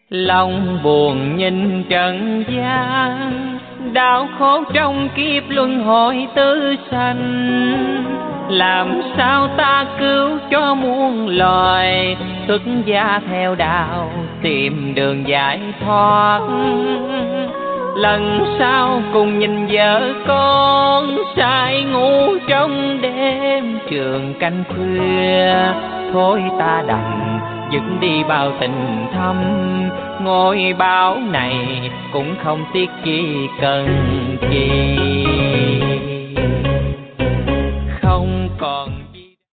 Lòng buồn nhìn trần gian, đau khổ trong kiếp luân hồi tư sanh. Làm sao ta cứu cho muôn loài, xuất gia theo đạo tìm đường giải thoát. Lần sau cùng nhìn vợ con say ngủ trong đêm trường canh khuya. Thôi ta đành dứt đi bao tình thâm, ngôi báo này cũng không tiếc chi cần chi.